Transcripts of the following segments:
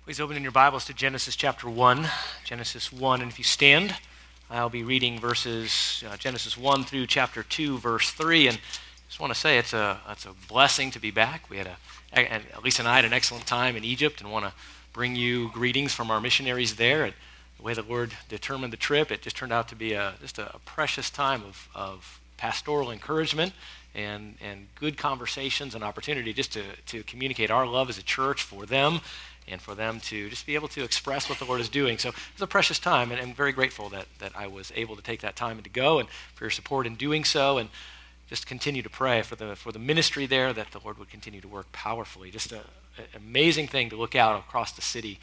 Please open in your Bibles to Genesis chapter 1. Genesis 1, and if you stand, I'll be reading verses Genesis 1 through chapter 2, verse 3. And I just want to say it's a blessing to be back. We had Lisa and I had an excellent time in Egypt, and want to bring you greetings from our missionaries there. And the way the Lord determined the trip, it just turned out to be just a precious time of pastoral encouragement and good conversations and opportunity just to communicate our love as a church for them, and for them to just be able to express what the Lord is doing. So it was a precious time, and I'm very grateful that I was able to take that time and to go, and for your support in doing so, and just continue to pray for the ministry there, that the Lord would continue to work powerfully. Just an amazing thing to look out across the city,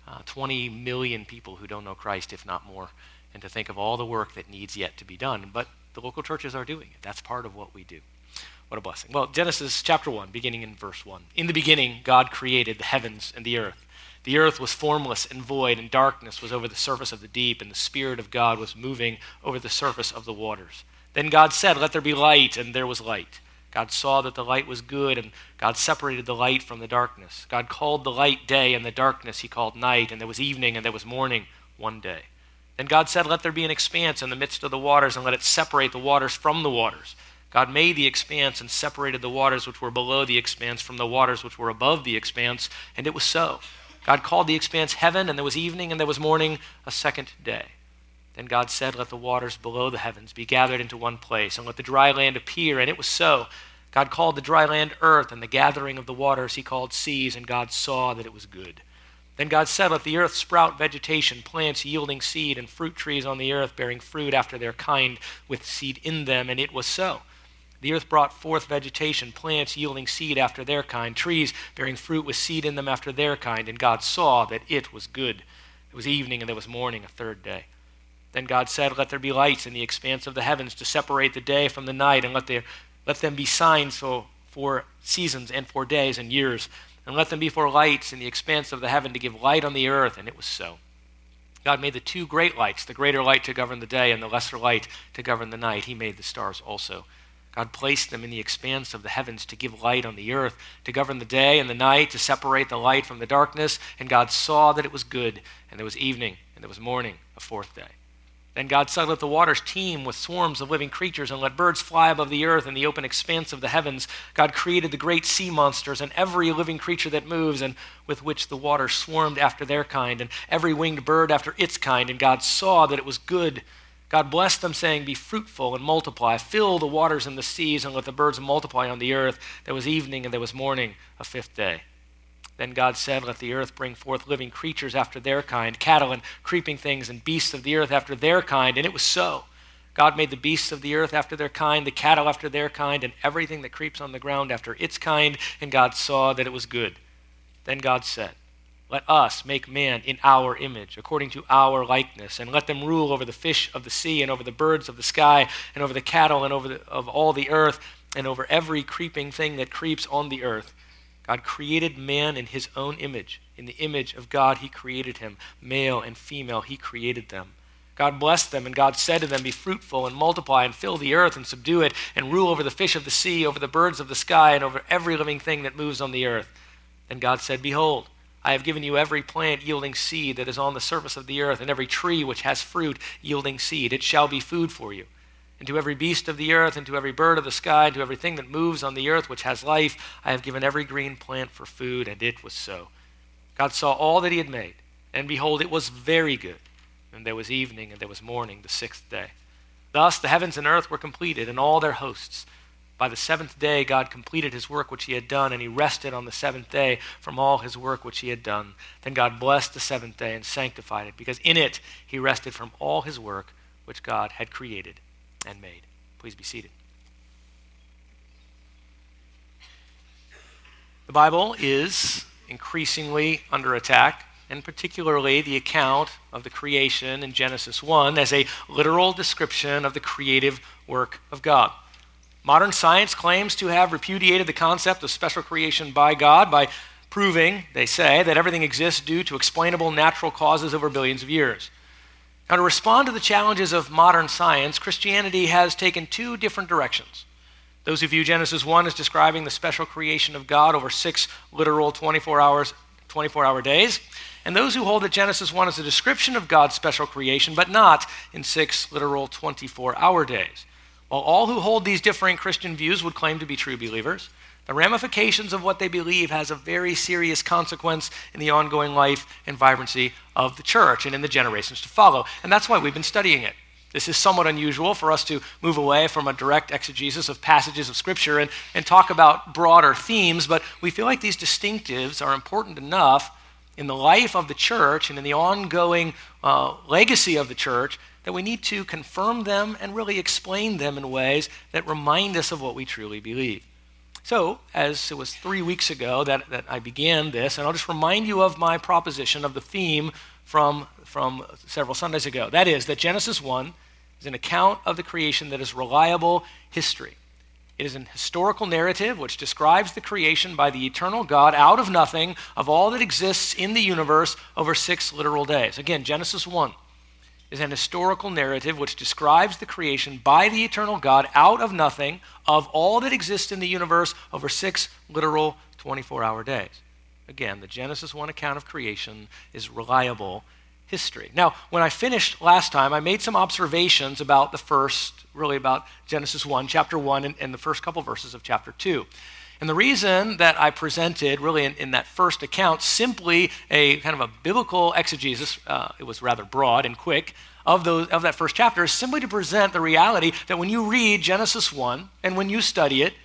20 million people who don't know Christ, if not more, and to think of all the work that needs yet to be done. But the local churches are doing it. That's part of what we do. What a blessing. Well, Genesis chapter 1, beginning in verse 1. In the beginning, God created the heavens and the earth. The earth was formless and void, and darkness was over the surface of the deep, and the Spirit of God was moving over the surface of the waters. Then God said, "Let there be light," and there was light. God saw that the light was good, and God separated the light from the darkness. God called the light day, and the darkness he called night, and there was evening, and there was morning one day. Then God said, "Let there be an expanse in the midst of the waters, and let it separate the waters from the waters." God made the expanse and separated the waters which were below the expanse from the waters which were above the expanse, and it was so. God called the expanse heaven, and there was evening, and there was morning, a second day. Then God said, "Let the waters below the heavens be gathered into one place, and let the dry land appear," and it was so. God called the dry land earth, and the gathering of the waters he called seas, and God saw that it was good. Then God said, "Let the earth sprout vegetation, plants yielding seed, and fruit trees on the earth bearing fruit after their kind with seed in them," and it was so. The earth brought forth vegetation, plants yielding seed after their kind, trees bearing fruit with seed in them after their kind, and God saw that it was good. It was evening, and there was morning, a third day. Then God said, "Let there be lights in the expanse of the heavens to separate the day from the night, and let them be signs for seasons and for days and years, and let them be for lights in the expanse of the heaven to give light on the earth," and it was so. God made the two great lights, the greater light to govern the day and the lesser light to govern the night. He made the stars also. God placed them in the expanse of the heavens to give light on the earth, to govern the day and the night, to separate the light from the darkness. And God saw that it was good, and there was evening, and there was morning, a fourth day. Then God said, "Let the waters teem with swarms of living creatures, and let birds fly above the earth in the open expanse of the heavens." God created the great sea monsters and every living creature that moves, and with which the waters swarmed after their kind, and every winged bird after its kind. And God saw that it was good. God blessed them, saying, "Be fruitful and multiply, fill the waters and the seas, and let the birds multiply on the earth." There was evening, and there was morning, a fifth day. Then God said, "Let the earth bring forth living creatures after their kind, cattle and creeping things, and beasts of the earth after their kind," and it was so. God made the beasts of the earth after their kind, the cattle after their kind, and everything that creeps on the ground after its kind, and God saw that it was good. Then God said, "Let us make man in our image, according to our likeness, and let them rule over the fish of the sea, and over the birds of the sky, and over the cattle, and of all the earth, and over every creeping thing that creeps on the earth." God created man in his own image. In the image of God he created him. Male and female he created them. God blessed them, and God said to them, "Be fruitful and multiply, and fill the earth and subdue it, and rule over the fish of the sea, over the birds of the sky, and over every living thing that moves on the earth." Then God said, "Behold, I have given you every plant yielding seed that is on the surface of the earth, and every tree which has fruit yielding seed. It shall be food for you. And to every beast of the earth, and to every bird of the sky, and to everything that moves on the earth which has life, I have given every green plant for food," and it was so. God saw all that he had made, and behold, it was very good. And there was evening, and there was morning, the sixth day. Thus the heavens and earth were completed, and all their hosts. By the seventh day God completed his work which he had done, and he rested on the seventh day from all his work which he had done. Then God blessed the seventh day and sanctified it, because in it he rested from all his work which God had created and made. Please be seated. The Bible is increasingly under attack, and particularly the account of the creation in Genesis 1 as a literal description of the creative work of God. Modern science claims to have repudiated the concept of special creation by God by proving, they say, that everything exists due to explainable natural causes over billions of years. Now, to respond to the challenges of modern science, Christianity has taken two different directions. Those who view Genesis 1 as describing the special creation of God over 6 literal 24 hours 24-hour days, and those who hold that Genesis 1 is a description of God's special creation, but not in 6 literal 24-hour days. While all who hold these differing Christian views would claim to be true believers, the ramifications of what they believe has a very serious consequence in the ongoing life and vibrancy of the church and in the generations to follow. And that's why we've been studying it. This is somewhat unusual for us to move away from a direct exegesis of passages of Scripture and talk about broader themes, but we feel like these distinctives are important enough in the life of the church and in the ongoing legacy of the church that we need to confirm them and really explain them in ways that remind us of what we truly believe. So, as it was 3 weeks ago that I began this, and I'll just remind you of my proposition of the theme from several Sundays ago. That is, that Genesis 1 is an account of the creation that is reliable history. It is an historical narrative which describes the creation by the eternal God out of nothing of all that exists in the universe over 6 literal days. Again, Genesis 1 is an historical narrative which describes the creation by the eternal God out of nothing of all that exists in the universe over 6 literal 24-hour days. Again, the Genesis 1 account of creation is reliable history. Now, when I finished last time, I made some observations about about Genesis 1, chapter 1, and the first couple verses of chapter 2. And the reason that I presented really in that first account simply a kind of a biblical exegesis, it was rather broad and quick, of that first chapter is simply to present the reality that when you read Genesis 1 and when you study it,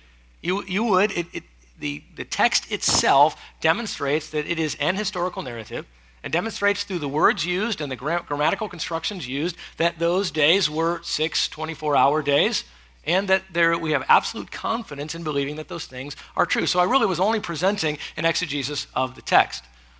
the text itself demonstrates that it is an historical narrative and demonstrates through the words used and the grammatical constructions used that those days were 6 24-hour days, and that we have absolute confidence in believing that those things are true. So I really was only presenting an exegesis of the text.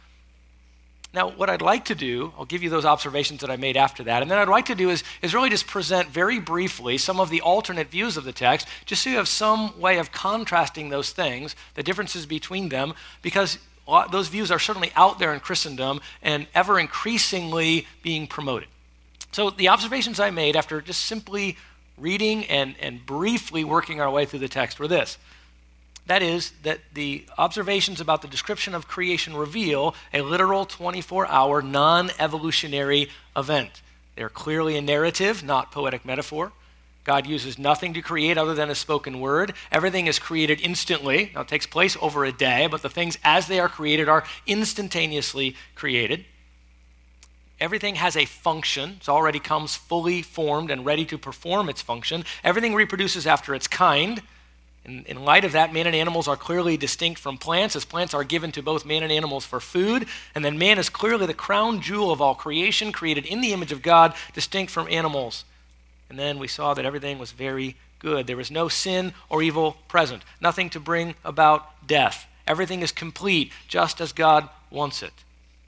Now, what I'd like to do, I'll give you those observations that I made after that, and then I'd like to do is really just present very briefly some of the alternate views of the text, just so you have some way of contrasting those things, the differences between them, because those views are certainly out there in Christendom and ever increasingly being promoted. So the observations I made after just simply reading and briefly working our way through the text were this. That is, that the observations about the description of creation reveal a literal 24-hour non-evolutionary event. They are clearly a narrative, not poetic metaphor. God uses nothing to create other than a spoken word. Everything is created instantly. Now, it takes place over a day, but the things as they are created are instantaneously created. Everything has a function. It already comes fully formed and ready to perform its function. Everything reproduces after its kind. In light of that, man and animals are clearly distinct from plants, as plants are given to both man and animals for food. And then man is clearly the crown jewel of all creation, created in the image of God, distinct from animals. And then we saw that everything was very good. There was no sin or evil present, nothing to bring about death. Everything is complete, just as God wants it.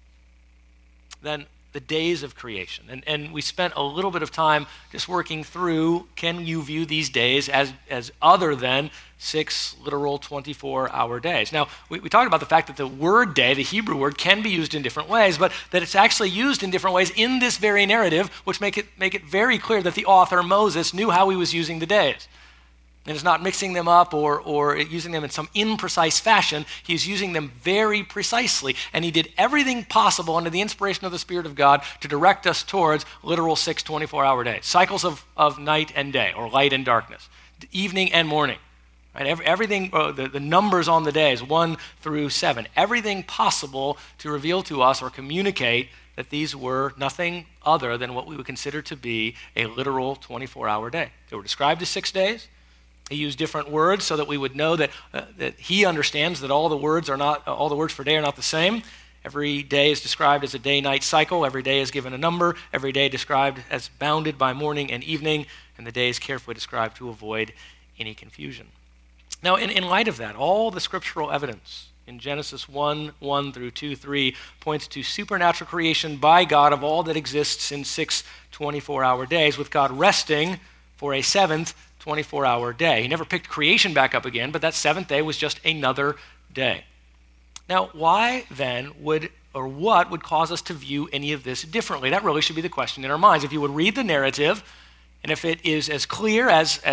Then the days of creation. And we spent a little bit of time just working through, can you view these days as other than 6 literal 24-hour days? Now, we talked about the fact that the word day, the Hebrew word, can be used in different ways, but that it's actually used in different ways in this very narrative, which make it very clear that the author, Moses, knew how he was using the days. And is not mixing them up or using them in some imprecise fashion. He's using them very precisely. And he did everything possible under the inspiration of the Spirit of God to direct us towards literal 6 24-hour days. Cycles of night and day, or light and darkness, evening and morning. Right? Everything, the numbers on the days, 1 through 7. Everything possible to reveal to us or communicate that these were nothing other than what we would consider to be a literal 24-hour day. They were described as 6 days. He used different words so that we would know that he understands that all the words for day are not the same. Every day is described as a day-night cycle. Every day is given a number. Every day described as bounded by morning and evening, and the day is carefully described to avoid any confusion. Now, in light of that, all the scriptural evidence in Genesis 1 through 2:3 points to supernatural creation by God of all that exists in 6 24-hour days, with God resting for a 7th 24-hour day. He never picked creation back up again, but that 7th day was just another day. Now, why then what would cause us to view any of this differently? That really should be the question in our minds. If you would read the narrative, and if it is as clear as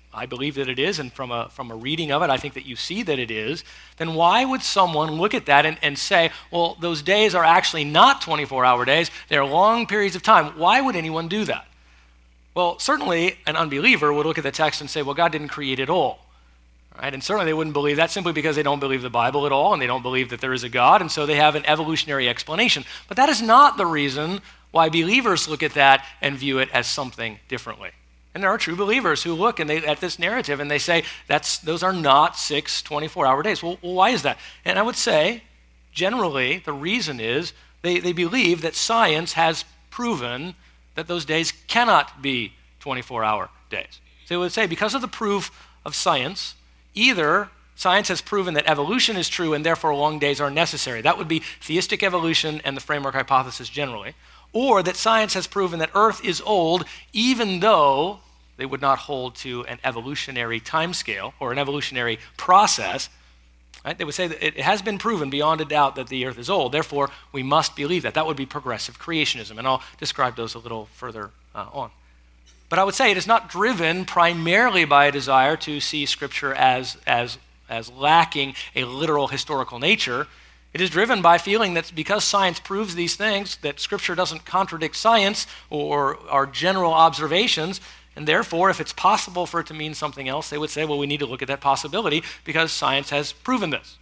I believe that it is, and from a reading of it, I think that you see that it is, then why would someone look at that and say, well, those days are actually not 24-hour days, they're long periods of time? Why would anyone do that? Well, certainly an unbeliever would look at the text and say, well, God didn't create it all. Right? And certainly they wouldn't believe that simply because they don't believe the Bible at all, and they don't believe that there is a God, and so they have an evolutionary explanation. But that is not the reason why believers look at that and view it as something differently. And there are true believers who look at this narrative and they say, those are not 6 24-hour days. Well, why is that? And I would say, generally, the reason is they believe that science has proven that those days cannot be 24-hour days. So they would say, because of the proof of science, either science has proven that evolution is true and therefore long days are necessary. That would be theistic evolution and the framework hypothesis generally. Or that science has proven that Earth is old, even though they would not hold to an evolutionary timescale or an evolutionary process. Right? They would say that it has been proven beyond a doubt that the Earth is old, therefore we must believe that. That would be progressive creationism, and I'll describe those a little further on. But I would say it is not driven primarily by a desire to see Scripture as lacking a literal historical nature. It is driven by feeling that because science proves these things, that Scripture doesn't contradict science or our general observations, and therefore, if it's possible for it to mean something else, they would say, well, we need to look at that possibility because science has proven this.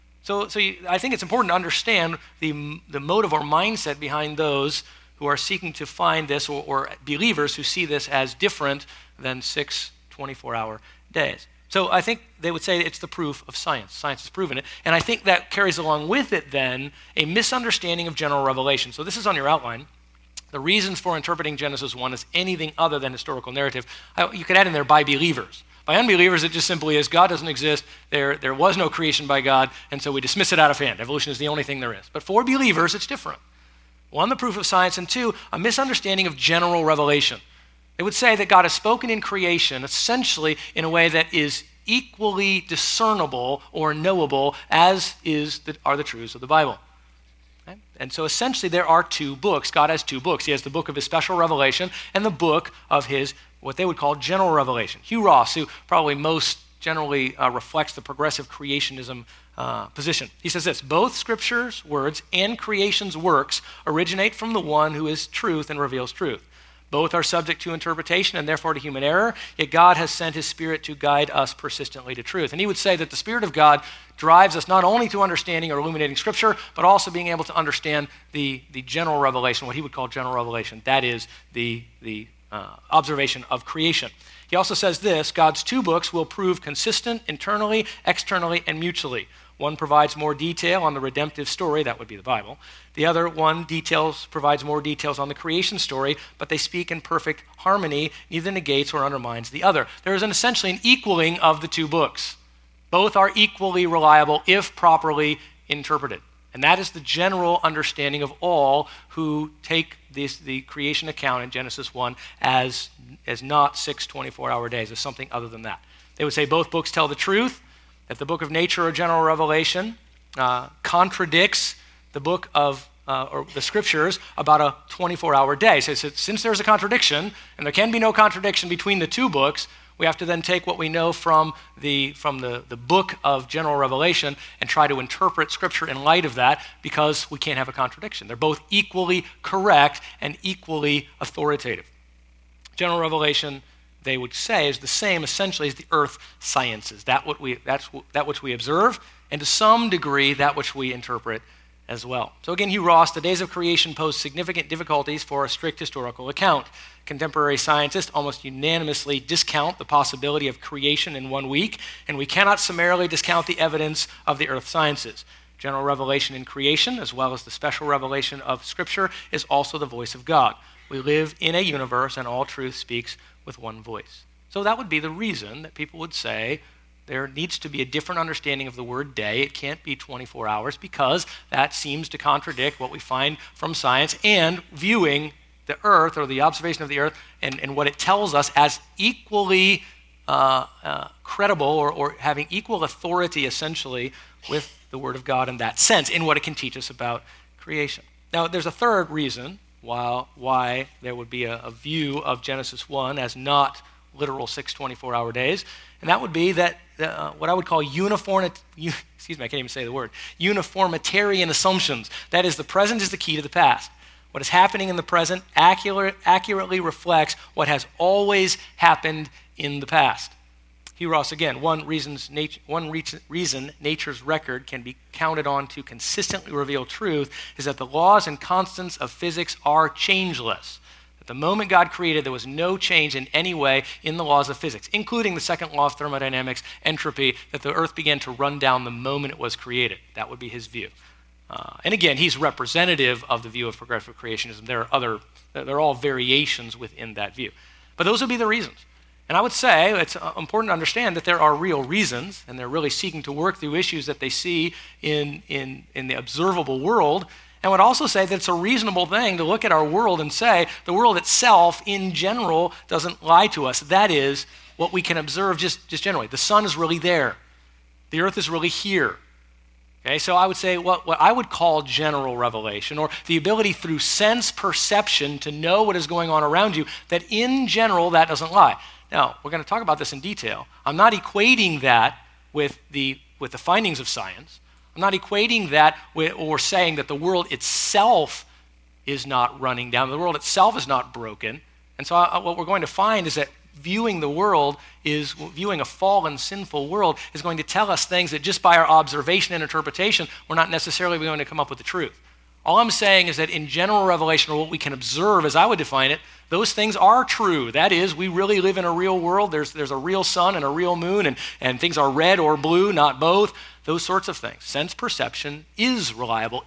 I think it's important to understand the motive or mindset behind those who are seeking to find this, or believers who see this as different than 6 24-hour days. So I think they would say it's the proof of science. Science has proven it. And I think that carries along with it then a misunderstanding of general revelation. So this is on your outline. The reasons for interpreting Genesis 1 as anything other than historical narrative, you could add in there by believers. By unbelievers, it just simply is God doesn't exist, there was no creation by God, and so we dismiss it out of hand. Evolution is the only thing there is. But for believers, it's different. One, the proof of science, and two, a misunderstanding of general revelation. They would say that God has spoken in creation essentially in a way that is equally discernible or knowable as are the truths of the Bible. Okay? And so essentially there are 2 books. God has 2 books. He has the book of his special revelation and the book of his, what they would call general revelation. Hugh Ross, who probably most generally reflects the progressive creationism position. He says this: both Scripture's words and creation's works originate from the one who is truth and reveals truth. Both are subject to interpretation and therefore to human error, yet God has sent his Spirit to guide us persistently to truth. And he would say that the Spirit of God drives us not only to understanding or illuminating Scripture, but also being able to understand the general revelation, what he would call general revelation. That is the observation of creation. He also says this: God's 2 books will prove consistent internally, externally, and mutually. One provides more detail on the redemptive story, that would be the Bible. The other one provides more details on the creation story, but they speak in perfect harmony, neither negates or undermines the other. There is essentially an equaling of the 2 books. Both are equally reliable if properly interpreted. And that is the general understanding of all who take the creation account in Genesis 1 as not 6 24-hour days, as something other than that. They would say both books tell the truth, that the book of nature or general revelation contradicts the book of or the Scriptures about a 24-hour day. So since there's a contradiction, and there can be no contradiction between the 2 books, we have to then take what we know from the book of general revelation and try to interpret Scripture in light of that, because we can't have a contradiction. They're both equally correct and equally authoritative. General revelation, they would say, is the same essentially as the earth sciences. That which we observe, and to some degree that which we interpret as well. So again, Hugh Ross, the days of creation pose significant difficulties for a strict historical account. Contemporary scientists almost unanimously discount the possibility of creation in 1 week, and we cannot summarily discount the evidence of the earth sciences. General revelation in creation, as well as the special revelation of Scripture, is also the voice of God. We live in a universe, and all truth speaks with one voice. So that would be the reason that people would say there needs to be a different understanding of the word day. It can't be 24 hours, because that seems to contradict what we find from science, and viewing the earth, or the observation of the earth, and what it tells us as equally credible, or having equal authority essentially with the Word of God in that sense, in what it can teach us about creation. Now, there's a third reason why there would be a view of Genesis 1 as not literal 6 24-hour days, and that would be that what I would call uniformitarian assumptions. That is, the present is the key to the past. What is happening in the present accurately reflects what has always happened in the past. Hugh Ross, again, one reason nature's record can be counted on to consistently reveal truth is that the laws and constants of physics are changeless. At the moment God created, there was no change in any way in the laws of physics, including the second law of thermodynamics, entropy, that the earth began to run down the moment it was created. That would be his view. And again, he's representative of the view of progressive creationism. There are all variations within that view. But those would be the reasons. And I would say it's important to understand that there are real reasons, and they're really seeking to work through issues that they see in the observable world. And would also say that it's a reasonable thing to look at our world and say the world itself, in general, doesn't lie to us. That is what we can observe just generally. The sun is really there. The earth is really here. Okay, so I would say what I would call general revelation, or the ability through sense perception to know what is going on around you, that in general that doesn't lie. Now, we're going to talk about this in detail. I'm not equating that with the findings of science. I'm not equating that with, or saying that the world itself is not running down. The world itself is not broken. And so what we're going to find is that viewing a fallen, sinful world is going to tell us things that just by our observation and interpretation, we're not necessarily going to come up with the truth. All I'm saying is that in general revelation, or what we can observe as I would define it, those things are true. That is, we really live in a real world. There's a real sun and a real moon, and things are red or blue, not both. Those sorts of things. Sense perception is reliable,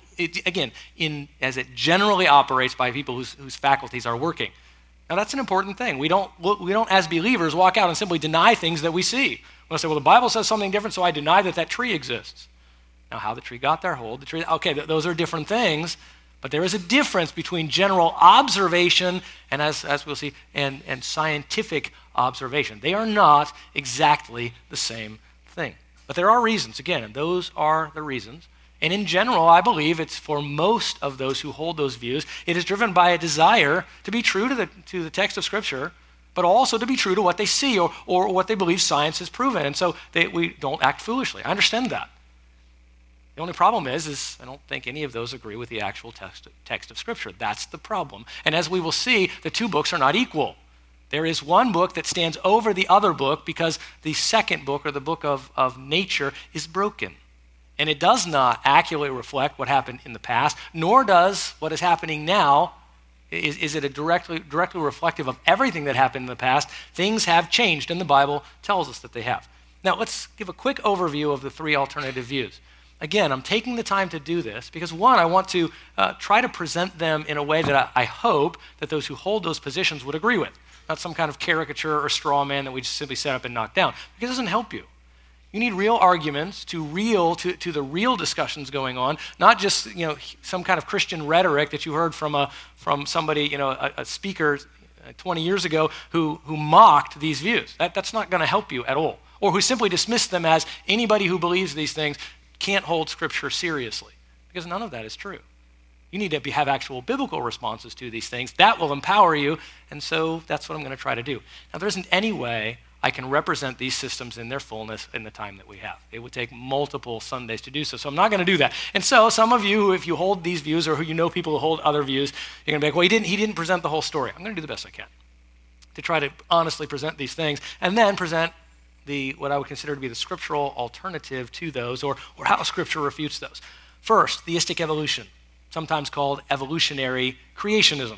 as it generally operates by people whose faculties are working. Now, that's an important thing. We don't, as believers, walk out and simply deny things that we see. We'll say, well, the Bible says something different, so I deny that tree exists. Now, how the tree got there, hold the tree. Okay, those are different things, but there is a difference between general observation and, as we'll see, and scientific observation. They are not exactly the same thing. But there are reasons, again, and those are the reasons. And in general, I believe it's for most of those who hold those views, it is driven by a desire to be true to the text of Scripture, but also to be true to what they see or what they believe science has proven. And so we don't act foolishly. I understand that. The only problem is I don't think any of those agree with the actual text of Scripture. That's the problem. And as we will see, the two books are not equal. There is one book that stands over the other book because the second book, or the book of nature, is broken. And it does not accurately reflect what happened in the past, nor does what is happening now. Is it directly reflective of everything that happened in the past? Things have changed, and the Bible tells us that they have. Now, let's give a quick overview of the three alternative views. Again, I'm taking the time to do this because, one, I want to try to present them in a way that I hope that those who hold those positions would agree with, not some kind of caricature or straw man that we just simply set up and knock down, because it doesn't help you. You need real arguments to the real discussions going on, not just some kind of Christian rhetoric that you heard from somebody, a speaker 20 years ago who mocked these views. That's not going to help you at all, or who simply dismissed them as anybody who believes these things can't hold Scripture seriously, because none of that is true. You need to have actual biblical responses to these things. That will empower you, and so that's what I'm going to try to do. Now, there isn't any way I can represent these systems in their fullness in the time that we have. It would take multiple Sundays to do so, so I'm not going to do that. And so some of you, if you hold these views, or who you know people who hold other views, you're going to be like, well, he didn't present the whole story. I'm going to do the best I can to try to honestly present these things, and then present what I would consider to be the scriptural alternative to those, or how Scripture refutes those. First, theistic evolution, sometimes called evolutionary creationism.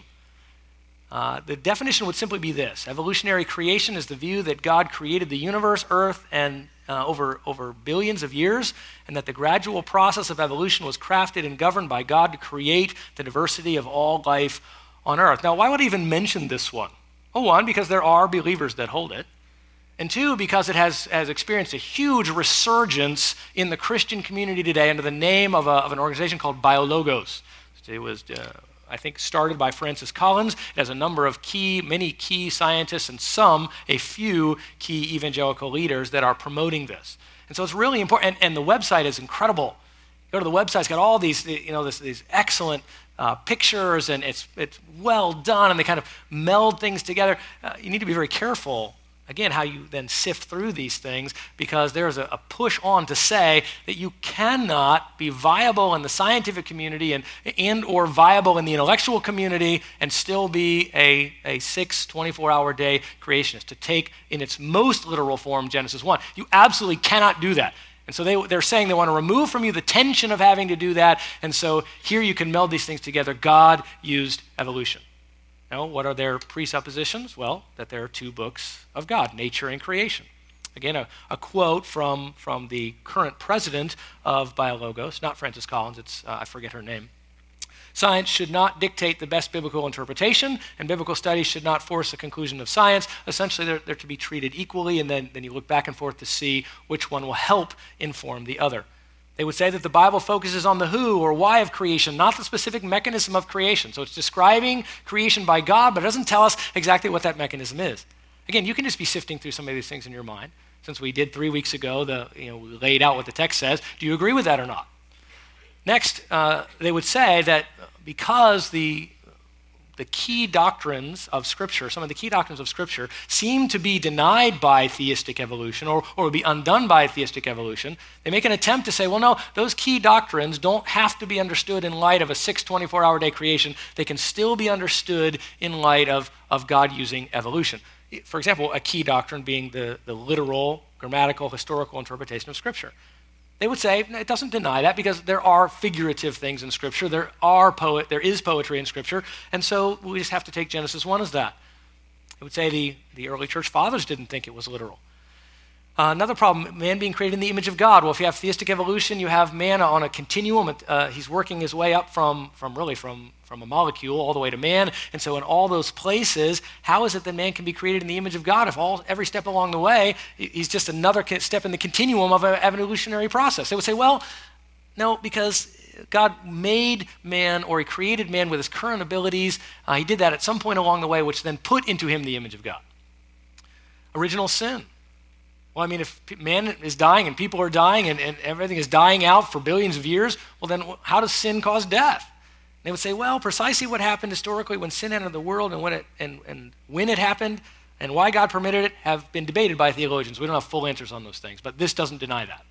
The definition would simply be this: evolutionary creation is the view that God created the universe, earth, and over billions of years, and that the gradual process of evolution was crafted and governed by God to create the diversity of all life on earth. Now, why would I even mention this one? Well, one, because there are believers that hold it. And two, because it has experienced a huge resurgence in the Christian community today under the name of an organization called BioLogos. It was, I think, started by Francis Collins. It has a number of many key scientists and a few key evangelical leaders that are promoting this. And so it's really important, and the website is incredible. Go to the website; it's got all these, these excellent pictures, and it's well done, and they kind of meld things together. You need to be very careful again, how you then sift through these things, because there's a push on to say that you cannot be viable in the scientific community and or viable in the intellectual community and still be a 24-hour day creationist, to take in its most literal form Genesis 1. You absolutely cannot do that. And so they're saying they want to remove from you the tension of having to do that, and so here you can meld these things together. God used evolution. Now, what are their presuppositions? Well, that there are two books of God, nature and creation. Again, a quote from the current president of BioLogos, not Francis Collins, it's I forget her name. Science should not dictate the best biblical interpretation, and biblical studies should not force a conclusion of science. Essentially, they're to be treated equally, and then you look back and forth to see which one will help inform the other. They would say that the Bible focuses on the who or why of creation, not the specific mechanism of creation. So it's describing creation by God, but it doesn't tell us exactly what that mechanism is. Again, you can just be sifting through some of these things in your mind. Since we did 3 weeks ago, we laid out what the text says. Do you agree with that or not? Next, they would say that because the key doctrines of Scripture, some of the key doctrines of Scripture, seem to be denied by theistic evolution or would be undone by theistic evolution, they make an attempt to say, well, no, those key doctrines don't have to be understood in light of a 24-hour day creation. They can still be understood in light of God using evolution. For example, a key doctrine being the literal, grammatical, historical interpretation of Scripture. They would say it doesn't deny that, because there are figurative things in Scripture. There is poetry in Scripture, and so we just have to take Genesis 1 as that. It would say the early church fathers didn't think it was literal. Another problem, man being created in the image of God. Well, if you have theistic evolution, you have man on a continuum. He's working his way up from a molecule all the way to man. And so in all those places, how is it that man can be created in the image of God if every step along the way, he's just another step in the continuum of an evolutionary process? They would say, well, no, because God made man, or he created man with his current abilities. He did that at some point along the way, which then put into him the image of God. Original sin. Well, I mean, if man is dying and people are dying and everything is dying out for billions of years, well, then how does sin cause death? And they would say, well, precisely what happened historically when sin entered the world and when it happened and why God permitted it have been debated by theologians. We don't have full answers on those things, but this doesn't deny that.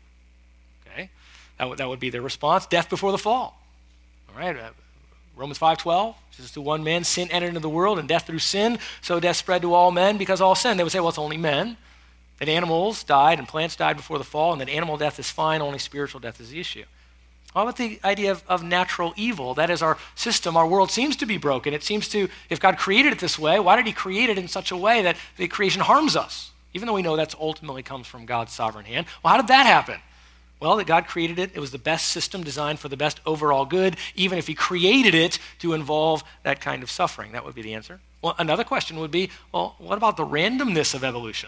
Okay? That would be their response. Death before the fall. All right? Romans 5:12 says, to one man sin entered into the world, and death through sin, so death spread to all men because all sin. They would say, well, it's only men. That animals died and plants died before the fall, and that animal death is fine, only spiritual death is the issue. How about the idea of natural evil? That is, our system, our world seems to be broken. It seems to, if God created it this way, why did he create it in such a way that the creation harms us? Even though we know that's ultimately comes from God's sovereign hand. Well, how did that happen? Well, that God created it. It was the best system designed for the best overall good, even if he created it to involve that kind of suffering. That would be the answer. Well, another question would be, well, what about the randomness of evolution?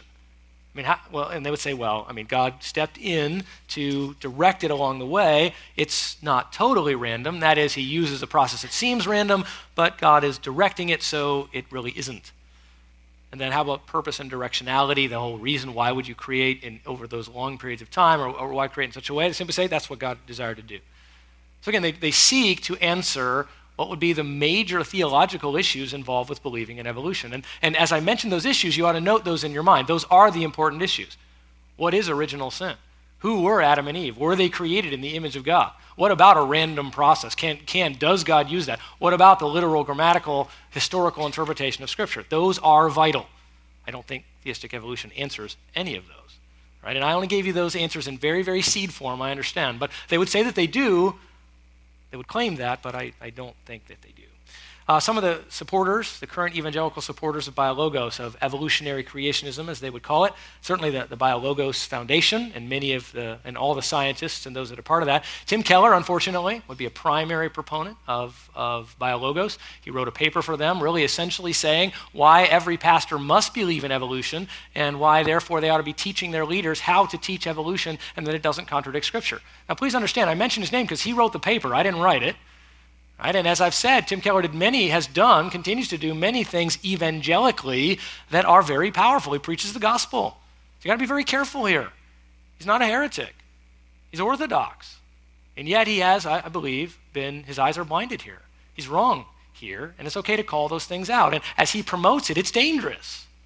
And they would say, well, God stepped in to direct it along the way. It's not totally random. That is, he uses a process that seems random, but God is directing it, so it really isn't. And then how about purpose and directionality, the whole reason why would you create over those long periods of time, or why create in such a way? They simply say that's what God desired to do. So again, they seek to answer what would be the major theological issues involved with believing in evolution. And as I mentioned those issues, you ought to note those in your mind. Those are the important issues. What is original sin? Who were Adam and Eve? Were they created in the image of God? What about a random process? Does God use that? What about the literal, grammatical, historical interpretation of Scripture? Those are vital. I don't think theistic evolution answers any of those. Right? And I only gave you those answers in very, very seed form, I understand. But they would say that they do. They would claim that, but I don't think that they do. Some of the supporters, the current evangelical supporters of BioLogos, of evolutionary creationism, as they would call it, certainly the BioLogos Foundation and all the scientists and those that are part of that. Tim Keller, unfortunately, would be a primary proponent of BioLogos. He wrote a paper for them, really essentially saying why every pastor must believe in evolution and why, therefore, they ought to be teaching their leaders how to teach evolution and that it doesn't contradict Scripture. Now, please understand, I mentioned his name because he wrote the paper. I didn't write it. Right? And as I've said, Tim Keller continues to do many things evangelically that are very powerful. He preaches the gospel. So you got to be very careful here. He's not a heretic. He's orthodox. And yet he has, I believe, his eyes are blinded here. He's wrong here, and it's okay to call those things out. And as he promotes it, it's dangerous.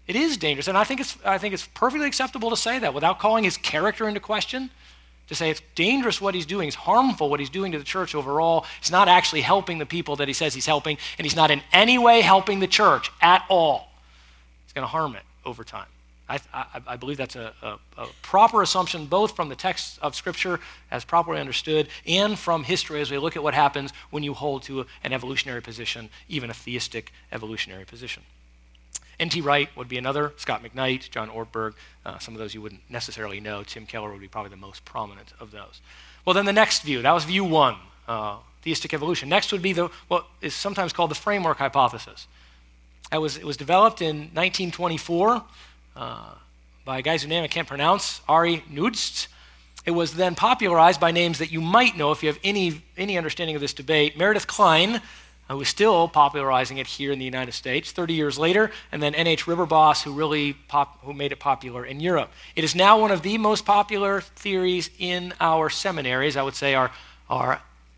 It is dangerous, and I think it's perfectly acceptable to say that without calling his character into question. To say it's dangerous what he's doing, it's harmful what he's doing to the church overall. He's not actually helping the people that he says he's helping, and he's not in any way helping the church at all. He's going to harm it over time. I believe that's a proper assumption, both from the text of Scripture as properly understood and from history as we look at what happens when you hold to an evolutionary position, even a theistic evolutionary position. N.T. Wright would be another, Scott McKnight, John Ortberg, some of those you wouldn't necessarily know. Tim Keller would be probably the most prominent of those. Well, then the next view, that was view one, theistic evolution. Next would be what is sometimes called the framework hypothesis. It was developed in 1924 by a guy's name I can't pronounce, Ari Nudst. It was then popularized by names that you might know if you have any understanding of this debate. Meredith Kline, who is still popularizing it here in the United States 30 years later, and then N.H. Riverboss, who made it popular in Europe. It is now one of the most popular theories in our seminaries. I would say are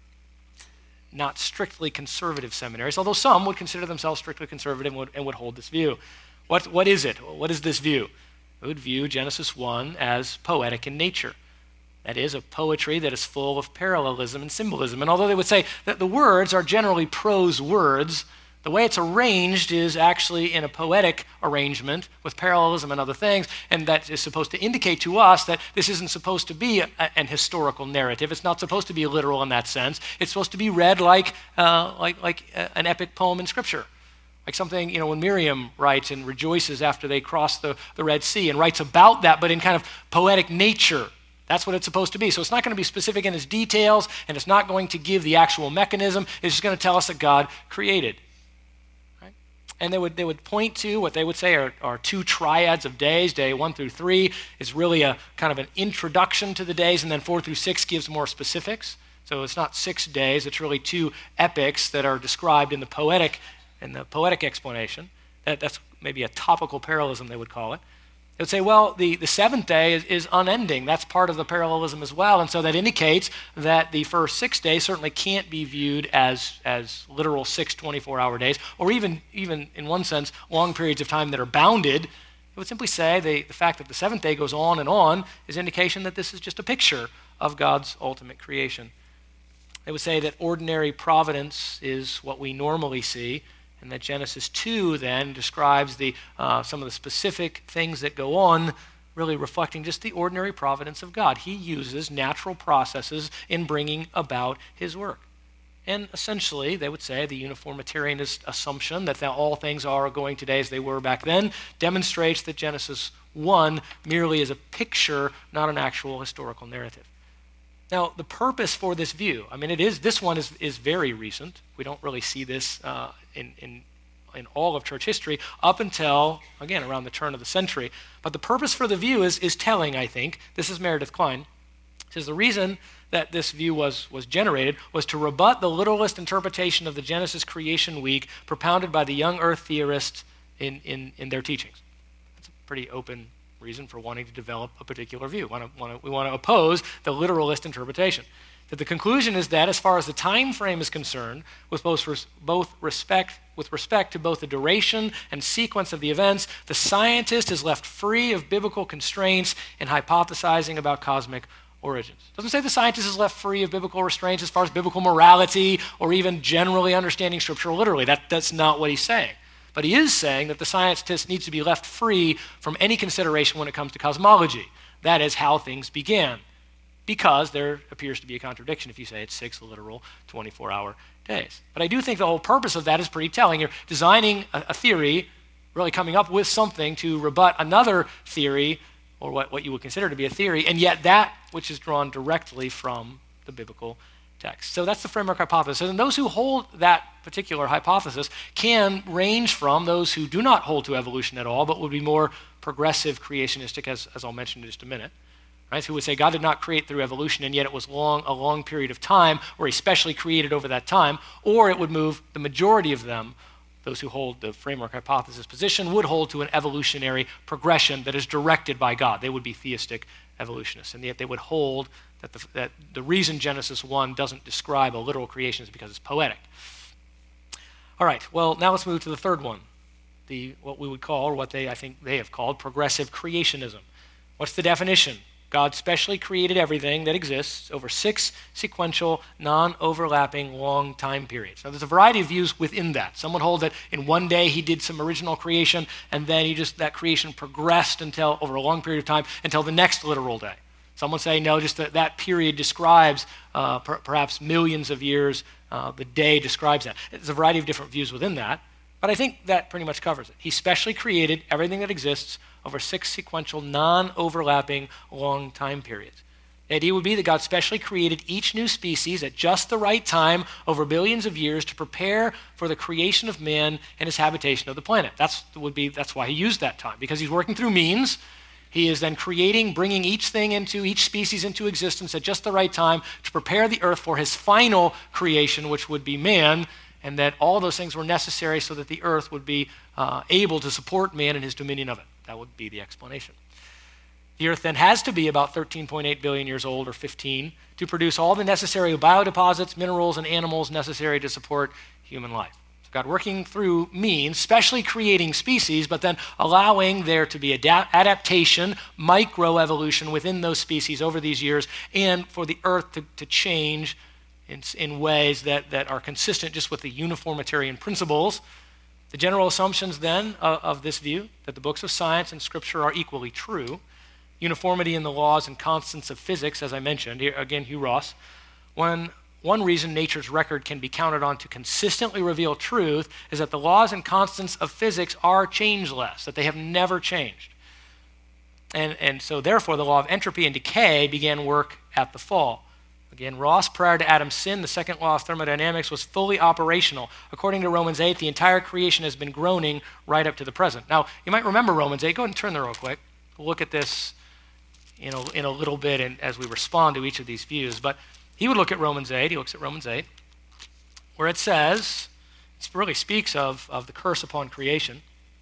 not strictly conservative seminaries, although some would consider themselves strictly conservative and would hold this view. What is it? What is this view? It would view Genesis 1 as poetic in nature. That is, a poetry that is full of parallelism and symbolism. And although they would say that the words are generally prose words, the way it's arranged is actually in a poetic arrangement with parallelism and other things, and that is supposed to indicate to us that this isn't supposed to be an historical narrative. It's not supposed to be literal in that sense. It's supposed to be read like an epic poem in Scripture. Like something, when Miriam writes and rejoices after they cross the Red Sea and writes about that, but in kind of poetic nature. That's what it's supposed to be. So it's not going to be specific in its details, and it's not going to give the actual mechanism. It's just going to tell us that God created. Right? And they would point to what they would say are two triads of days. Day 1 through 3 is really a kind of an introduction to the days, and then 4 through 6 gives more specifics. So it's not 6 days. It's really two epics that are described in the poetic explanation. That's maybe a topical parallelism, they would call it. They would say, well, the seventh day is unending. That's part of the parallelism as well. And so that indicates that the first 6 days certainly can't be viewed as literal 6 24-hour days, or even in one sense, long periods of time that are bounded. It would simply say the fact that the seventh day goes on is indication that this is just a picture of God's ultimate creation. They would say that ordinary providence is what we normally see, and that Genesis 2 then describes some of the specific things that go on, really reflecting just the ordinary providence of God. He uses natural processes in bringing about his work. And essentially, they would say the uniformitarianist assumption that all things are going today as they were back then demonstrates that Genesis 1 merely is a picture, not an actual historical narrative. Now, the purpose for this view, this one is very recent. We don't really see this in all of church history up until, again, around the turn of the century. But the purpose for the view is telling, I think. This is Meredith Kline. It says the reason that this view was generated was to rebut the literalist interpretation of the Genesis creation week propounded by the young earth theorists in their teachings. That's a pretty open reason for wanting to develop a particular view. We want to oppose the literalist interpretation. That the conclusion is that as far as the time frame is concerned, with respect to both the duration and sequence of the events, the scientist is left free of biblical constraints in hypothesizing about cosmic origins. It doesn't say the scientist is left free of biblical restraints as far as biblical morality or even generally understanding Scripture literally. That's not what he's saying. But he is saying that the scientist needs to be left free from any consideration when it comes to cosmology. That is how things began. Because there appears to be a contradiction if you say it's 6 literal 24-hour days. But I do think the whole purpose of that is pretty telling. You're designing a theory, really coming up with something to rebut another theory, or what you would consider to be a theory, and yet that which is drawn directly from the biblical text. So that's the framework hypothesis. And those who hold that particular hypothesis can range from those who do not hold to evolution at all, but would be more progressive creationistic, as I'll mention in just a minute. Right? Who would say God did not create through evolution, and yet it was a long period of time, or he specially created over that time, or it would move the majority of them, those who hold the framework hypothesis position, would hold to an evolutionary progression that is directed by God. They would be theistic evolutionists, and yet they would hold that the reason Genesis 1 doesn't describe a literal creation is because it's poetic. All right, well, now let's move to the third one. what we would call, or what I think they have called, progressive creationism. What's the definition? God specially created everything that exists over 6 sequential, non-overlapping, long time periods. Now, there's a variety of views within that. Some would hold that in one day he did some original creation, and then that creation progressed until, over a long period of time, until the next literal day. Some would say, no, just that period describes perhaps millions of years. The day describes that. There's a variety of different views within that, but I think that pretty much covers it. He specially created everything that exists over 6 sequential, non-overlapping, long time periods. The idea would be that God specially created each new species at just the right time over billions of years to prepare for the creation of man and his habitation of the planet. That's why he used that time, because he's working through means. He is then bringing each species into existence at just the right time to prepare the earth for his final creation, which would be man, and that all those things were necessary so that the earth would be able to support man and his dominion of it. That would be the explanation. The earth then has to be about 13.8 billion years old, or 15, to produce all the necessary biodeposits, minerals, and animals necessary to support human life. So God working through means, specially creating species, but then allowing there to be adaptation, microevolution within those species over these years, and for the earth to change in ways that are consistent just with the uniformitarian principles. The general assumptions then of this view, that the books of science and scripture are equally true, uniformity in the laws and constants of physics, as I mentioned, here again, Hugh Ross. One reason nature's record can be counted on to consistently reveal truth is that the laws and constants of physics are changeless, that they have never changed. And so therefore the law of entropy and decay began work at the fall. Again, Ross, prior to Adam's sin, the second law of thermodynamics was fully operational. According to Romans 8, the entire creation has been groaning right up to the present. Now, you might remember Romans 8. Go ahead and turn there real quick. We'll look at this in a little bit as we respond to each of these views. But he would look at Romans 8. He looks at Romans 8, where it says, it really speaks of the curse upon creation.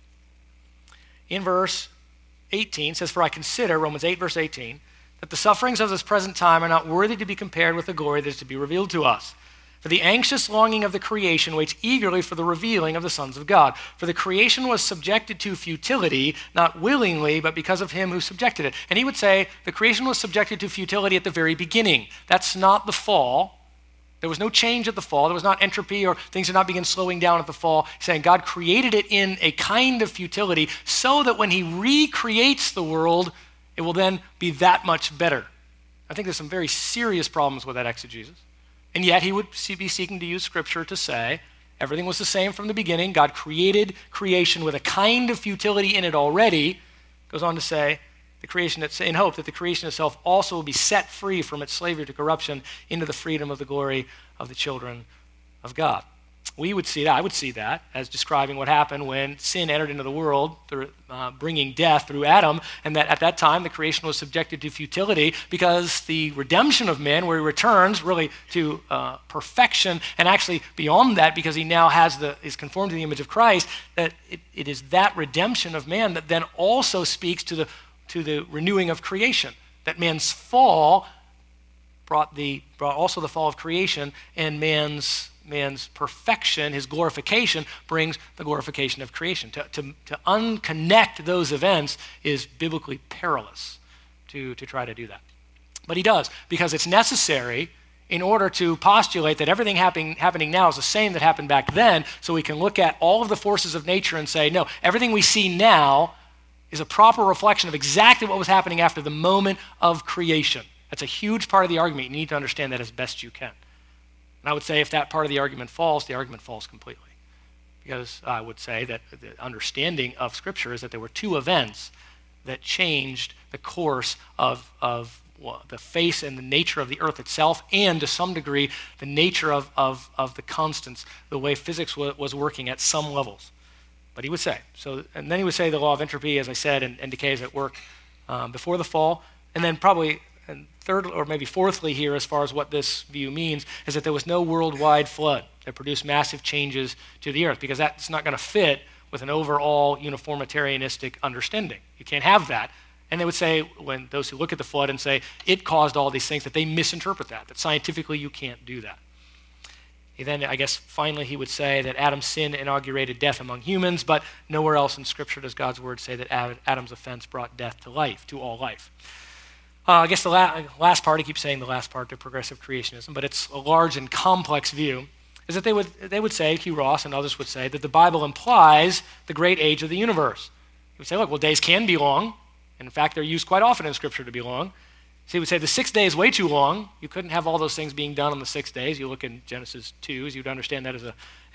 In verse 18, it says, "For I consider," Romans 8, verse 18, "that the sufferings of this present time are not worthy to be compared with the glory that is to be revealed to us. For the anxious longing of the creation waits eagerly for the revealing of the sons of God. For the creation was subjected to futility, not willingly, but because of him who subjected it." And he would say the creation was subjected to futility at the very beginning. That's not the fall. There was no change at the fall. There was not entropy, or things did not begin slowing down at the fall. He's saying God created it in a kind of futility so that when he recreates the world, it will then be that much better. I think there's some very serious problems with that exegesis. And yet he would be seeking to use scripture to say everything was the same from the beginning. God created creation with a kind of futility in it already. Goes on to say, in hope that the creation itself also will be set free from its slavery to corruption into the freedom of the glory of the children of God. We would see that, I would see that as describing what happened when sin entered into the world, bringing death through Adam, and that at that time the creation was subjected to futility because the redemption of man, where he returns really to perfection, and actually beyond that, because he now is conformed to the image of Christ, that it is that redemption of man that then also speaks to the renewing of creation. That man's fall brought also the fall of creation, and man's perfection, his glorification, brings the glorification of creation. To unconnect those events is biblically perilous to try to do that. But he does, because it's necessary in order to postulate that everything happening now is the same that happened back then, so we can look at all of the forces of nature and say, no, everything we see now is a proper reflection of exactly what was happening after the moment of creation. That's a huge part of the argument. You need to understand that as best you can. And I would say if that part of the argument falls completely. Because I would say that the understanding of Scripture is that there were two events that changed the course of the face and the nature of the earth itself, and to some degree, the nature of the constants, the way physics was working at some levels. But he would say, and then he would say the law of entropy, as I said, and decay is at work before the fall, and then probably, and third, or maybe fourthly here, as far as what this view means, is that there was no worldwide flood that produced massive changes to the earth, because that's not going to fit with an overall uniformitarianistic understanding. You can't have that. And they would say, when those who look at the flood and say, it caused all these things, that they misinterpret that scientifically you can't do that. Then, I guess, finally he would say that Adam's sin inaugurated death among humans, but nowhere else in Scripture does God's word say that Adam's offense brought death to life, to all life. I guess the last part, I keep saying the last part, to progressive creationism, but it's a large and complex view, is that they would say, Hugh Ross and others would say, that the Bible implies the great age of the universe. He would say, look, well, days can be long, and in fact, they're used quite often in Scripture to be long. So he would say the 6 days is way too long. You couldn't have all those things being done on the 6 days. You look in Genesis 2, you'd understand that as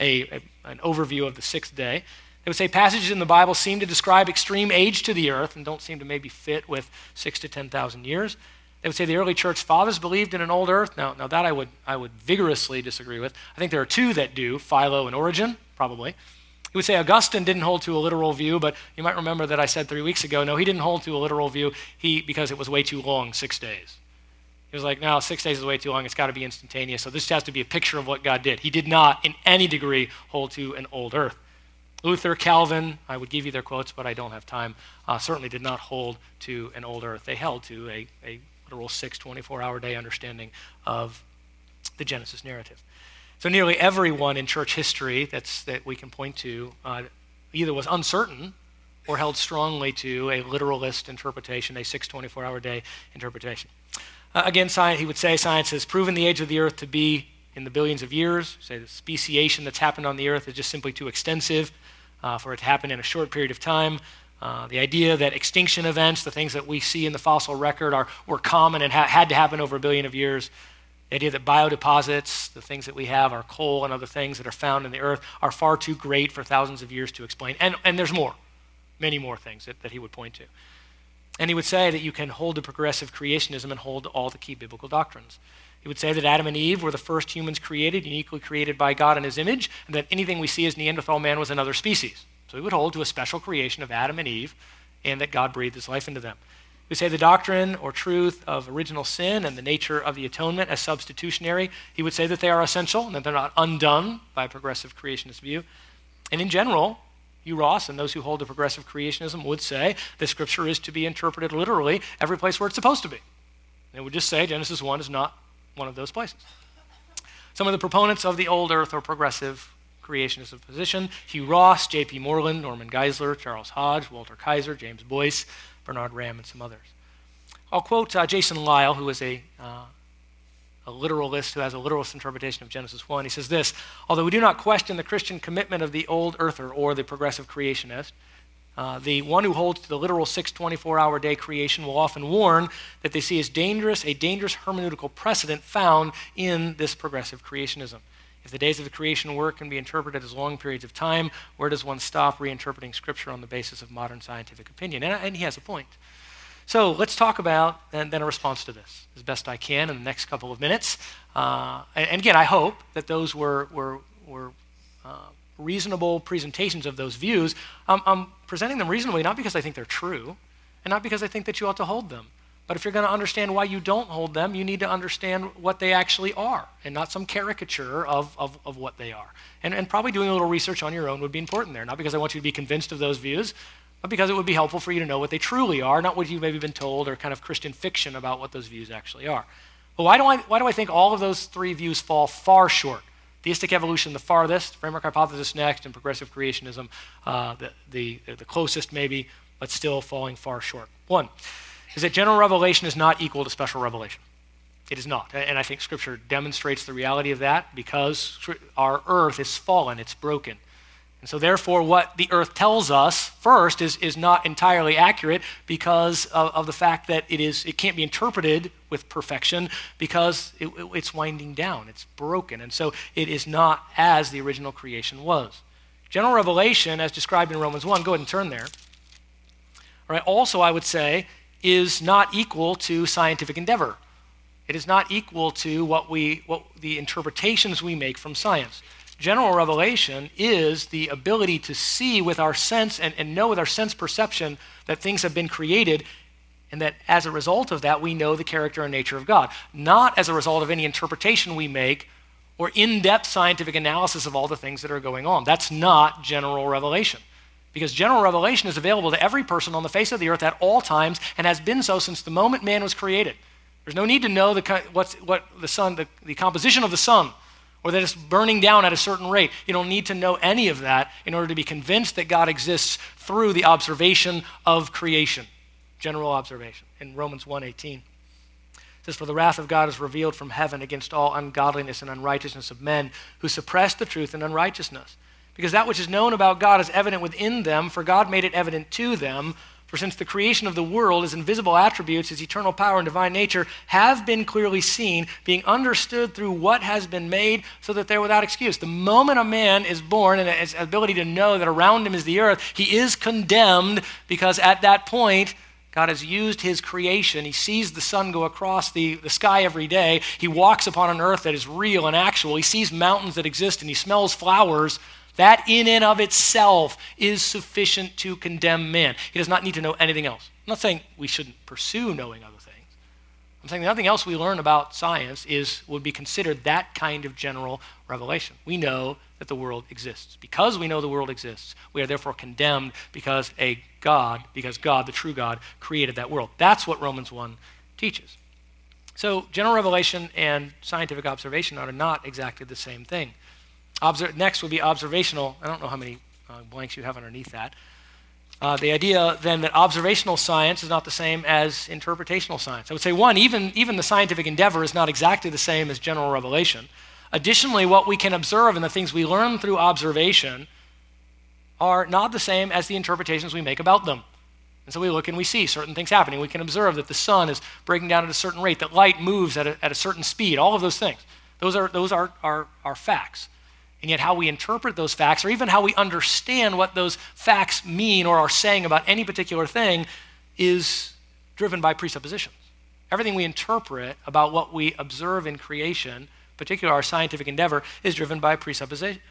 an overview of the 6th day. They would say passages in the Bible seem to describe extreme age to the earth and don't seem to maybe fit with 6,000 to 10,000 years. They would say the early church fathers believed in an old earth. Now that I would vigorously disagree with. I think there are two that do, Philo and Origen, probably. He would say Augustine didn't hold to a literal view, but you might remember that I said 3 weeks ago, no, he didn't hold to a literal view because it was way too long, 6 days. He was like, no, 6 days is way too long, it's got to be instantaneous, so this has to be a picture of what God did. He did not, in any degree, hold to an old earth. Luther, Calvin, I would give you their quotes, but I don't have time, certainly did not hold to an old earth. They held to a literal 24-hour day understanding of the Genesis narrative. So nearly everyone in church history that we can point to either was uncertain or held strongly to a literalist interpretation, a 24-hour day interpretation. Again, he would say science has proven the age of the earth to be in the billions of years. Say the speciation that's happened on the earth is just simply too extensive for it to happen in a short period of time. The idea that extinction events, the things that we see in the fossil record, were common and had to happen over a billion of years. The idea that biodeposits, the things that we have, our coal and other things that are found in the earth, are far too great for thousands of years to explain. And there's more, many more things that he would point to. And he would say that you can hold to progressive creationism and hold to all the key biblical doctrines. He would say that Adam and Eve were the first humans created, uniquely created by God in his image, and that anything we see as Neanderthal man was another species. So he would hold to a special creation of Adam and Eve, and that God breathed his life into them. We say the doctrine or truth of original sin and the nature of the atonement as substitutionary. He would say that they are essential and that they're not undone by a progressive creationist view. And in general, Hugh Ross and those who hold to progressive creationism would say that Scripture is to be interpreted literally every place where it's supposed to be. They would just say Genesis 1 is not one of those places. Some of the proponents of the old earth or progressive creationism position: Hugh Ross, J.P. Moreland, Norman Geisler, Charles Hodge, Walter Kaiser, James Boyce, Bernard Ram, and some others. I'll quote Jason Lyle, who is a literalist, who has a literalist interpretation of Genesis 1. He says this: although we do not question the Christian commitment of the old earther or the progressive creationist, the one who holds to the literal 24-hour day creation will often warn that they see as a dangerous hermeneutical precedent found in this progressive creationism. If the days of the creation work can be interpreted as long periods of time, where does one stop reinterpreting Scripture on the basis of modern scientific opinion? And he has a point. So let's talk about, and then a response to this, as best I can in the next couple of minutes. And again, I hope that those were reasonable presentations of those views. I'm presenting them reasonably, not because I think they're true, and not because I think that you ought to hold them. But if you're going to understand why you don't hold them, you need to understand what they actually are, and not some caricature of what they are. And probably doing a little research on your own would be important there, not because I want you to be convinced of those views, but because it would be helpful for you to know what they truly are, not what you've maybe been told or kind of Christian fiction about what those views actually are. But why do I think all of those three views fall far short? Theistic evolution the farthest, framework hypothesis next, and progressive creationism the closest maybe, but still falling far short. One is that general revelation is not equal to special revelation. It is not. And I think Scripture demonstrates the reality of that because our earth is fallen, it's broken. And so therefore what the earth tells us first is not entirely accurate because of the fact that it can't be interpreted with perfection because it's winding down, it's broken. And so it is not as the original creation was. General revelation, as described in Romans 1, go ahead and turn there. All right, also I would say is not equal to scientific endeavor. It is not equal to what the interpretations we make from science. General revelation is the ability to see with our sense and know with our sense perception that things have been created, and that as a result of that, we know the character and nature of God. Not as a result of any interpretation we make or in-depth scientific analysis of all the things that are going on. That's not general revelation. Because general revelation is available to every person on the face of the earth at all times and has been so since the moment man was created. There's no need to know the composition of the sun, or that it's burning down at a certain rate. You don't need to know any of that in order to be convinced that God exists through the observation of creation, general observation. In Romans 1:18, it says, "For the wrath of God is revealed from heaven against all ungodliness and unrighteousness of men who suppress the truth in unrighteousness. Because that which is known about God is evident within them, for God made it evident to them. For since the creation of the world, his invisible attributes, his eternal power and divine nature, have been clearly seen, being understood through what has been made, so that they're without excuse." The moment a man is born and his ability to know that around him is the earth, he is condemned, because at that point, God has used his creation. He sees the sun go across the sky every day. He walks upon an earth that is real and actual. He sees mountains that exist, and he smells flowers. That in and of itself is sufficient to condemn man. He does not need to know anything else. I'm not saying we shouldn't pursue knowing other things. I'm saying nothing else we learn about science would be considered that kind of general revelation. We know that the world exists. Because we know the world exists, we are therefore condemned because God, the true God, created that world. That's what Romans 1 teaches. So general revelation and scientific observation are not exactly the same thing. Next would be observational. I don't know how many blanks you have underneath that. The idea then that observational science is not the same as interpretational science. I would say one, even the scientific endeavor is not exactly the same as general revelation. Additionally, what we can observe and the things we learn through observation are not the same as the interpretations we make about them. And so we look and we see certain things happening. We can observe that the sun is breaking down at a certain rate, that light moves at a certain speed, all of those things. Those are facts. And yet how we interpret those facts, or even how we understand what those facts mean or are saying about any particular thing, is driven by presuppositions. Everything we interpret about what we observe in creation, particularly our scientific endeavor, is driven by presupposition.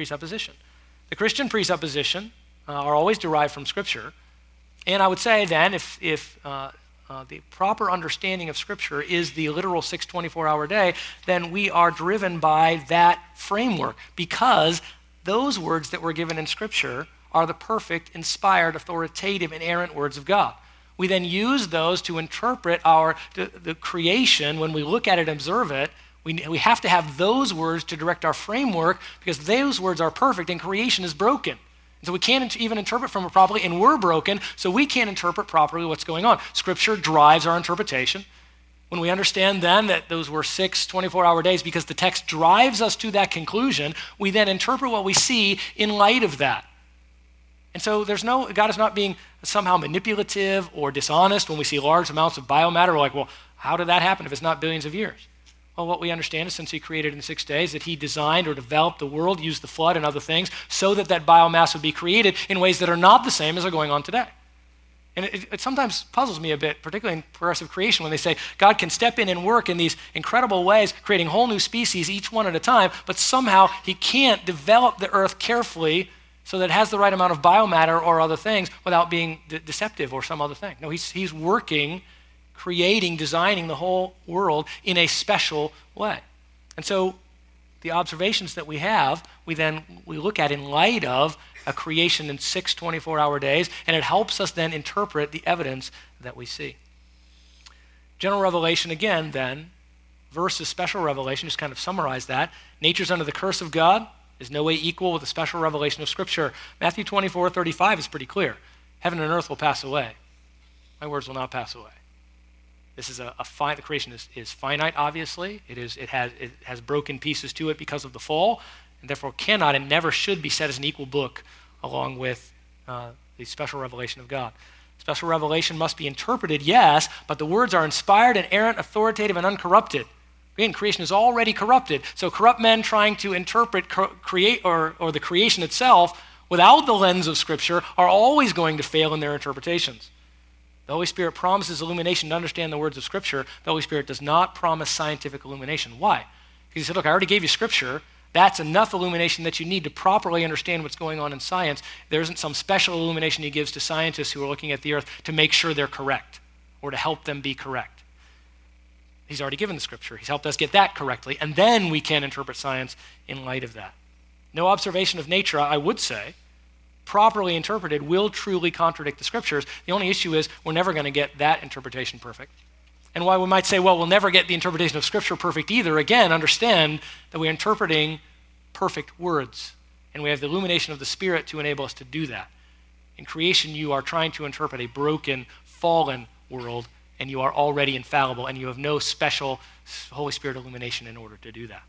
The Christian presupposition are always derived from Scripture. And I would say then, if the proper understanding of Scripture is the literal 624-hour day, then we are driven by that framework, because those words that were given in Scripture are the perfect, inspired, authoritative, inerrant words of God. We then use those to interpret the creation. When we look at it and observe it, we have to have those words to direct our framework, because those words are perfect and creation is broken. So we can't even interpret from it properly, and we're broken, so we can't interpret properly what's going on. Scripture drives our interpretation. When we understand then that those were 6 24-hour days because the text drives us to that conclusion, we then interpret what we see in light of that. And so God is not being somehow manipulative or dishonest when we see large amounts of biomatter. We're like, well, how did that happen if it's not billions of years? Well, what we understand is since he created in 6 days, that he designed or developed the world, used the flood and other things, so that biomass would be created in ways that are not the same as are going on today. And it sometimes puzzles me a bit, particularly in progressive creation, when they say God can step in and work in these incredible ways, creating whole new species, each one at a time, but somehow he can't develop the earth carefully so that it has the right amount of biomatter or other things without being deceptive or some other thing. No, he's working, creating, designing the whole world in a special way. And so the observations that we have, we look at in light of a creation in 6 24-hour days, and it helps us then interpret the evidence that we see. General revelation again then versus special revelation, just kind of summarize that. Nature's under the curse of God is no way equal with the special revelation of Scripture. Matthew 24:35 is pretty clear. Heaven and earth will pass away. My words will not pass away. This is the creation is finite, obviously. It has broken pieces to it because of the fall, and therefore cannot and never should be set as an equal book along with the special revelation of God. Special revelation must be interpreted, yes, but the words are inspired, inerrant, authoritative, and uncorrupted. Again, creation is already corrupted. So corrupt men trying to interpret or the creation itself without the lens of Scripture are always going to fail in their interpretations. The Holy Spirit promises illumination to understand the words of Scripture. The Holy Spirit does not promise scientific illumination. Why? Because he said, look, I already gave you Scripture. That's enough illumination that you need to properly understand what's going on in science. There isn't some special illumination he gives to scientists who are looking at the earth to make sure they're correct or to help them be correct. He's already given the Scripture. He's helped us get that correctly, and then we can interpret science in light of that. No observation of nature, I would say, properly interpreted, will truly contradict the Scriptures. The only issue is we're never going to get that interpretation perfect. And while we might say, well, we'll never get the interpretation of Scripture perfect either, again, understand that we're interpreting perfect words, and we have the illumination of the Spirit to enable us to do that. In creation, you are trying to interpret a broken, fallen world, and you are already infallible, and you have no special Holy Spirit illumination in order to do that.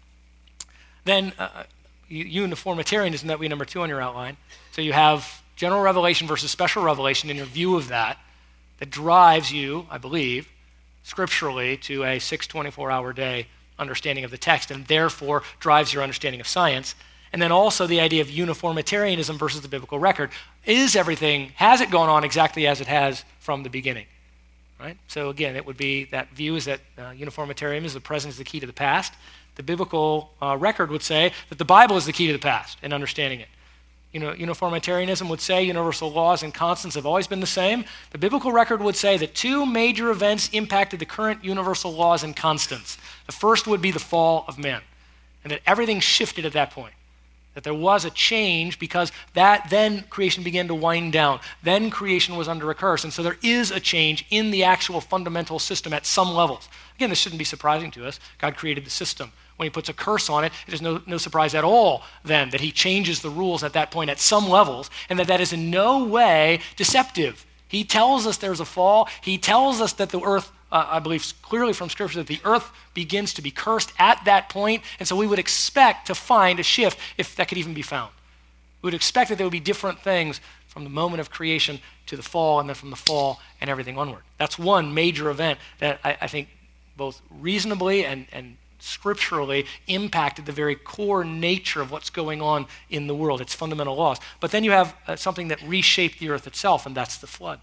Then uniformitarianism, that would be number 2 on your outline. So you have general revelation versus special revelation in your view of that drives you, I believe, scripturally to a 24-hour day understanding of the text, and therefore drives your understanding of science. And then also the idea of uniformitarianism versus the biblical record. Has it gone on exactly as it has from the beginning? Right? So again, it would be that view is that uniformitarianism is the present is the key to the past. The biblical record would say that the Bible is the key to the past and understanding it. Uniformitarianism would say universal laws and constants have always been the same. The biblical record would say that 2 major events impacted the current universal laws and constants. The first would be the fall of man, and that everything shifted at that point. That there was a change because then creation began to wind down. Then creation was under a curse. And so there is a change in the actual fundamental system at some levels. Again, this shouldn't be surprising to us. God created the system. When he puts a curse on it, it is no surprise at all then that he changes the rules at that point at some levels, and that is in no way deceptive. He tells us there's a fall. He tells us that the earth, I believe clearly from Scripture, that the earth begins to be cursed at that point, and so we would expect to find a shift if that could even be found. We would expect that there would be different things from the moment of creation to the fall, and then from the fall and everything onward. That's one major event that I think both reasonably and scripturally impacted the very core nature of what's going on in the world, its fundamental laws. But then you have something that reshaped the earth itself, and that's the flood.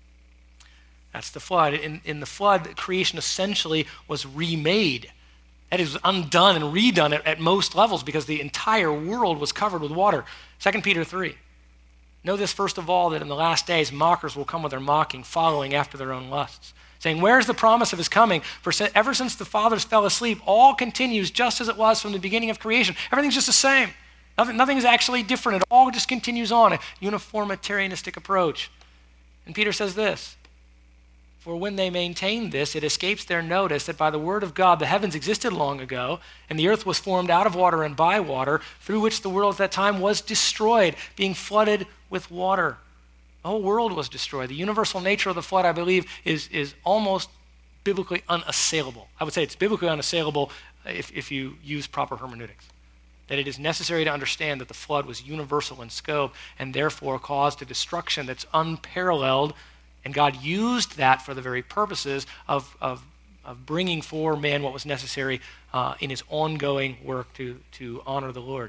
That's the flood. In the flood, creation essentially was remade. That is undone and redone at most levels because the entire world was covered with water. 2 Peter 3. Know this first of all, that in the last days mockers will come with their mocking, following after their own lusts, saying, where's the promise of his coming? For ever since the fathers fell asleep, all continues just as it was from the beginning of creation. Everything's just the same. Nothing is actually different. It all just continues on, a uniformitarianistic approach. And Peter says this, for when they maintain this, it escapes their notice that by the word of God the heavens existed long ago, and the earth was formed out of water and by water, through which the world at that time was destroyed, being flooded with water. The whole world was destroyed. The universal nature of the flood, I believe, is almost biblically unassailable. I would say it's biblically unassailable if you use proper hermeneutics. That it is necessary to understand that the flood was universal in scope and therefore caused a destruction that's unparalleled, and God used that for the very purposes of bringing for man what was necessary in his ongoing work to honor the Lord.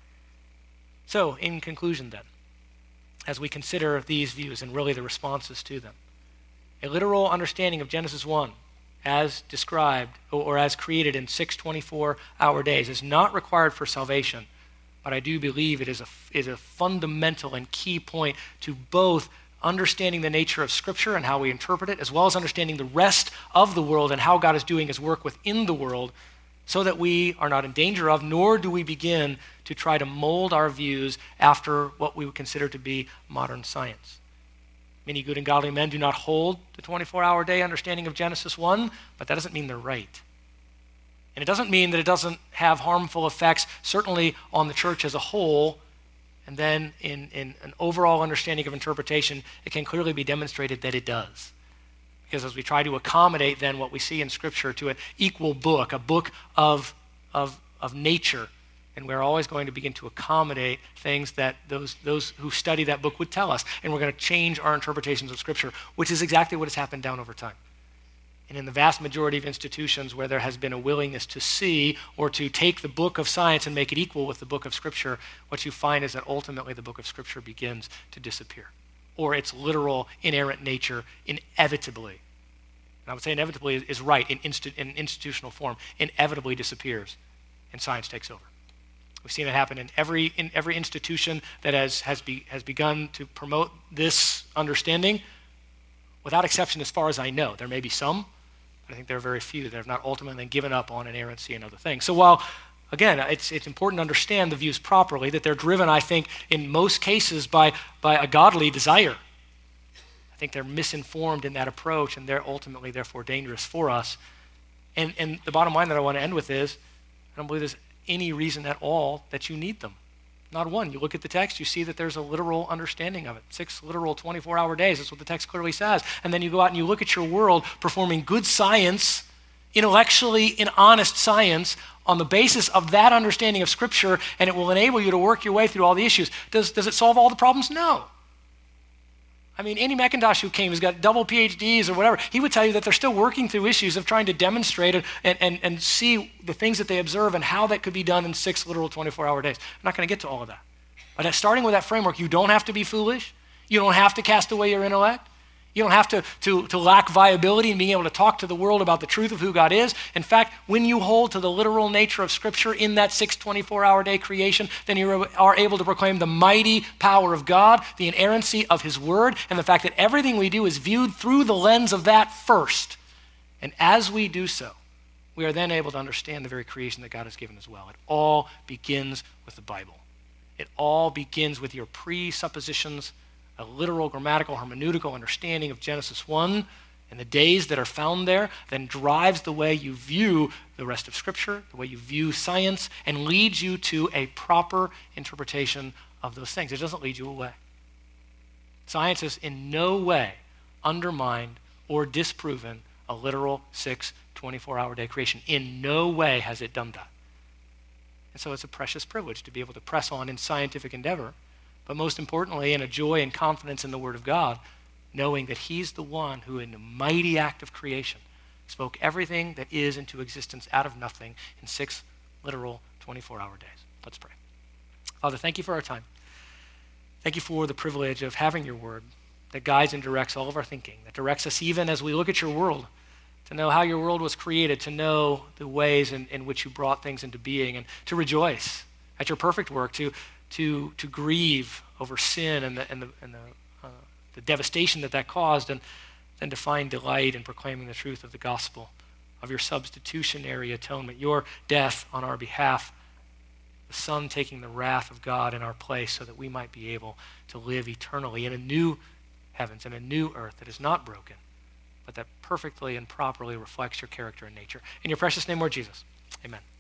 So, in conclusion then, as we consider these views and really the responses to them, a literal understanding of Genesis 1 as described or as created in 6 24-hour days is not required for salvation, but I do believe it is a fundamental and key point to both understanding the nature of Scripture and how we interpret it, as well as understanding the rest of the world and how God is doing his work within the world, so that we are not in danger of, nor do we begin to try to mold our views after what we would consider to be modern science. Many good and godly men do not hold the 24-hour day understanding of Genesis 1, but that doesn't mean they're right. And it doesn't mean that it doesn't have harmful effects, certainly on the church as a whole, and then in an overall understanding of interpretation, it can clearly be demonstrated that it does. Because as we try to accommodate then what we see in Scripture to an equal book, a book of nature, and we're always going to begin to accommodate things that those who study that book would tell us, and we're going to change our interpretations of Scripture, which is exactly what has happened down over time. And in the vast majority of institutions where there has been a willingness to see or to take the book of science and make it equal with the book of Scripture, what you find is that ultimately the book of Scripture begins to disappear, or its literal inerrant nature inevitably, and I would say inevitably is right in institutional form, inevitably disappears, and science takes over. We've seen it happen in every institution that has begun to promote this understanding, without exception as far as I know. There may be some, but I think there are very few that have not ultimately given up on inerrancy and other things. So while, again, it's important to understand the views properly, that they're driven, I think, in most cases by a godly desire. think they're misinformed in that approach, and they're ultimately, therefore, dangerous for us. And the bottom line that I want to end with is, I don't believe there's any reason at all that you need them. Not one. You look at the text, you see that there's a literal understanding of it. 6 literal 24-hour days, that's what the text clearly says. And then you go out and you look at your world performing good science, intellectually in honest science, on the basis of that understanding of Scripture, and it will enable you to work your way through all the issues. Does it solve all the problems? No. I mean, Andy McIntosh, who came, has got double PhDs or whatever, he would tell you that they're still working through issues of trying to demonstrate and see the things that they observe and how that could be done in 6 literal 24-hour days. I'm not going to get to all of that. But starting with that framework, you don't have to be foolish. You don't have to cast away your intellect. You don't have to lack viability in being able to talk to the world about the truth of who God is. In fact, when you hold to the literal nature of Scripture in that 6 24-hour day creation, then you are able to proclaim the mighty power of God, the inerrancy of His Word, and the fact that everything we do is viewed through the lens of that first. And as we do so, we are then able to understand the very creation that God has given as well. It all begins with the Bible. It all begins with your presuppositions, a literal, grammatical, hermeneutical understanding of Genesis 1 and the days that are found there, then drives the way you view the rest of Scripture, the way you view science, and leads you to a proper interpretation of those things. It doesn't lead you away. Science has in no way undermined or disproven a literal 6 24-hour day creation. In no way has it done that. And so it's a precious privilege to be able to press on in scientific endeavor, but most importantly, in a joy and confidence in the Word of God, knowing that He's the one who, in the mighty act of creation, spoke everything that is into existence out of nothing in 6 literal 24-hour days. Let's pray. Father, thank you for our time. Thank you for the privilege of having your Word that guides and directs all of our thinking, that directs us even as we look at your world, to know how your world was created, to know the ways in which you brought things into being, and to rejoice at your perfect work, to grieve over sin and the devastation that caused, and then to find delight in proclaiming the truth of the gospel, of your substitutionary atonement, your death on our behalf, the Son taking the wrath of God in our place so that we might be able to live eternally in a new heavens and a new earth that is not broken, but that perfectly and properly reflects your character and nature. In your precious name, Lord Jesus, amen.